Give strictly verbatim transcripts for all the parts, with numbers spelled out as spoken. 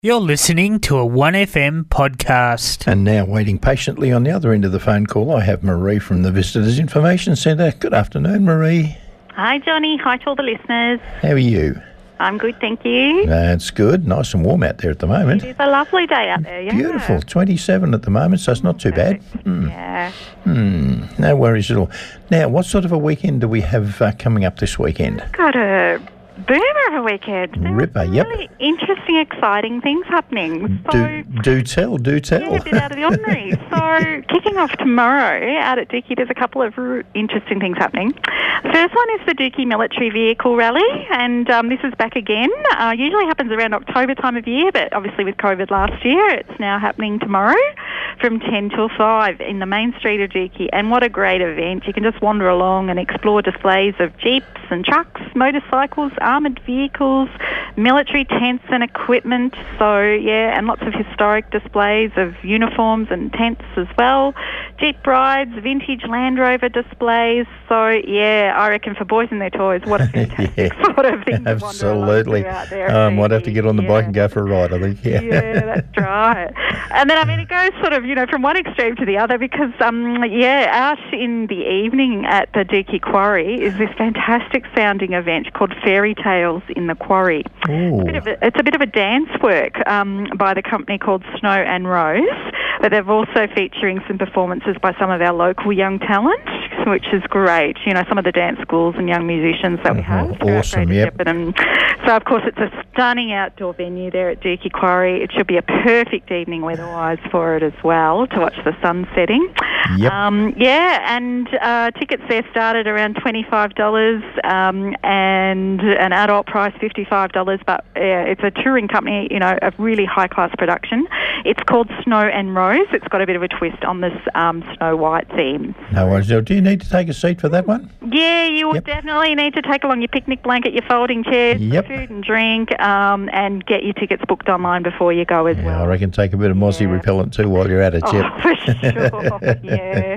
You're listening to a one F M podcast. And now, waiting patiently on the other end of the phone call, I have Marie from the Visitors Information Centre. Good afternoon, Marie. Hi, Johnny. Hi to all the listeners. How are you? I'm good, thank you. That's good. Nice and warm out there at the moment. It is a lovely day out there, yeah. Beautiful. twenty-seven at the moment, so it's not too bad. Mm. Yeah. Hmm. No worries at all. Now, what sort of a weekend do we have uh, coming up this weekend? Got a boomer of a weekend. There Ripper, are some yep. Really interesting, exciting things happening. So, Do do tell, do tell. yeah, a bit out of the ordinary. So, kicking off tomorrow out at Dookie, there's a couple of r- interesting things happening. The first one is the Dookie Military Vehicle Rally, and um, this is back again. Uh, usually happens around October time of year, but obviously with COVID last year, it's now happening tomorrow from ten till five in the main street of Dookie. And what a great event. You can just wander along and explore displays of jeeps and trucks, motorcycles, armoured vehicles, military tents and equipment. So, yeah, and lots of historic displays of uniforms and tents as well. Jeep rides, vintage Land Rover displays. So, yeah, I reckon for boys and their toys, what a fantastic Yeah, sort of thing to wander absolutely. along to out there. I might have to get on the yeah. bike and go for a ride, I think. Yeah, Yeah, that's right. And then, I mean, it goes sort of, you know, from one extreme to the other because, um, yeah, out in the evening at the Dookie Quarry is this fantastic sounding event called Fairy Tales in the Quarry. Ooh. It's a bit of a, it's a bit of a dance work um, by the company called Snow and Rose, but they're also featuring some performances by some of our local young talent, which is great. You know, some of the dance schools and young musicians that we have. Oh, awesome, Greater yep. Shepparton. So, of course, it's a stunning outdoor venue there at Dookie Quarry. It should be a perfect evening weather-wise for it as well, to watch the sun setting. Yep. Um, yeah, and uh, tickets there started around twenty-five dollars um, and an adult price fifty-five dollars, but yeah, it's a touring company, you know, of really high-class production. It's called Snow and Rose. It's got a bit of a twist on this um, Snow White theme. No worries. Do you need to take a seat for that one? Yeah, you will Yep. definitely need to take along your picnic blanket, your folding chairs, Yep. food and drink, um, and get your tickets booked online before you go as Yeah, well. I reckon take a bit of Mozzie Yeah. repellent too while you're at it, Oh, yep. for sure, yeah.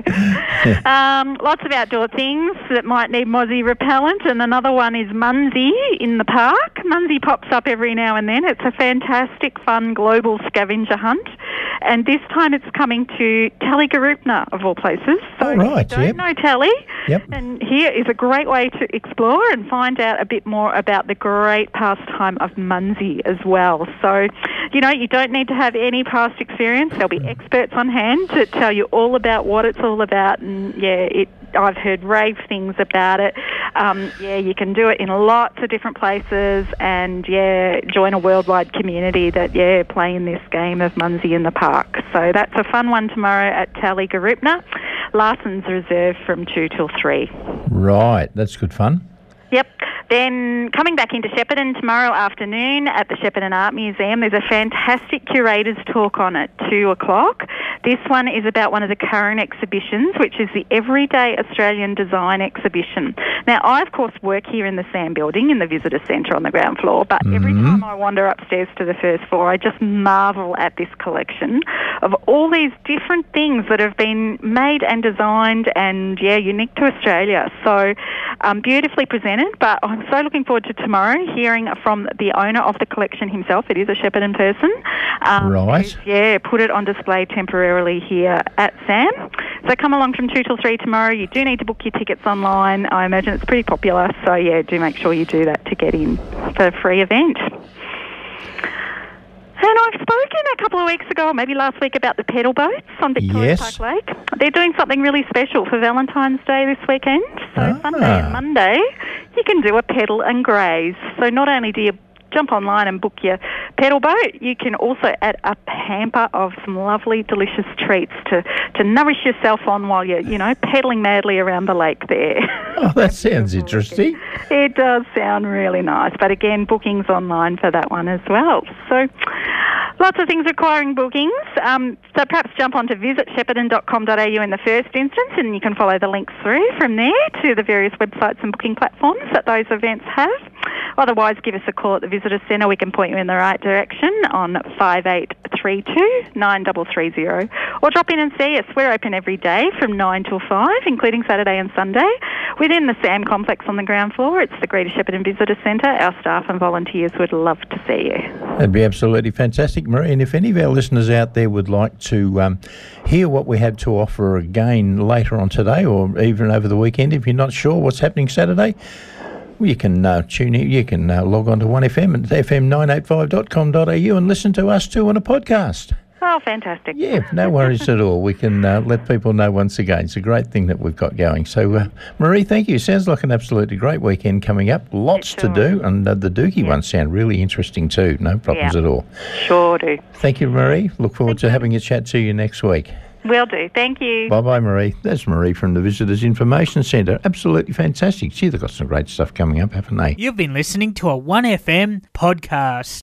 um, lots of outdoor things that might need Mozzie repellent, and another one is Munsey in the park. Munsey pops up every now and then. It's a fantastic, fun global scavenger hunt, and this time it's coming to Tallygaroopna, of all places. So Oh, right, if you don't yep. know Tally, Yep. and here is a great way to explore and find out a bit more about the great pastime of Munsey as well. So, you know, you don't need to have any past experience. There'll be experts on hand to tell you all about what it's all about. And, yeah, it, I've heard rave things about it. Um, yeah, you can do it in lots of different places and, yeah, join a worldwide community that, yeah, play in this game of Munsey in the park. So that's a fun one tomorrow at Tallygaroopna. Larson's reserved from two till three. Right, that's good fun. Yep. Then coming back into Shepparton tomorrow afternoon at the Shepparton Art Museum, there's a fantastic curators talk on at two o'clock. This one is about one of the current exhibitions, which is the Everyday Australian Design Exhibition. Now, I, of course, work here in the Sam Building in the Visitor Centre on the ground floor, but every time I wander upstairs to the first floor, I just marvel at this collection of all these different things that have been made and designed and, yeah, unique to Australia. So um, beautifully presented, but I'm so looking forward to tomorrow hearing from the owner of the collection himself. It is a Shepparton person. Um, Right. who's, yeah, put it on display temporarily here at Sam. So come along from two till three tomorrow. You do need to book your tickets online. I imagine it's pretty popular. So, yeah, do make sure you do that to get in for a free event. And I've spoken a couple of weeks ago, maybe last week, about the pedal boats on Victoria Yes. Park Lake. They're doing something really special for Valentine's Day this weekend. So Ah. Sunday and Monday, you can do a pedal and graze. So not only do you jump online and book your pedal boat, you can also add a hamper of some lovely, delicious treats to, to nourish yourself on while you're, you know, pedaling madly around the lake there. Oh, that sounds interesting. It does sound really nice. But again, bookings online for that one as well. So lots of things requiring bookings. Um, so perhaps jump on to visit shepparton dot com dot a u in the first instance, and you can follow the links through from there to the various websites and booking platforms that those events have. Otherwise, give us a call at the Visitor Centre. We can point you in the right direction on five eight three three two, nine three three zero. Or drop in and see us. We're open every day from nine till five, including Saturday and Sunday, within the SAM complex on the ground floor. It's the Greater Shepparton Visitor Centre. Our staff and volunteers would love to see you. That'd be absolutely fantastic, Marie. And if any of our listeners out there would like to um, hear what we have to offer again later on today or even over the weekend, if you're not sure what's happening Saturday, well, you can uh, tune in, you can uh, log on to one F M at f m nine eight five dot com dot a u and listen to us too on a podcast. Oh, fantastic. Yeah, no worries at all. We can uh, let people know once again. It's a great thing that we've got going. So, uh, Marie, thank you. Sounds like an absolutely great weekend coming up. Lots Sure. to do, and uh, the Dookie Yeah. ones sound really interesting too. No problems Yeah. at all. Sure do. Thank you, Marie. Look forward Thank to you. having a chat to you next week. Will do. Thank you. Bye-bye, Marie. That's Marie from the Visitors Information Centre. Absolutely fantastic. Gee, they've got some great stuff coming up, haven't they? You've been listening to a one F M podcast.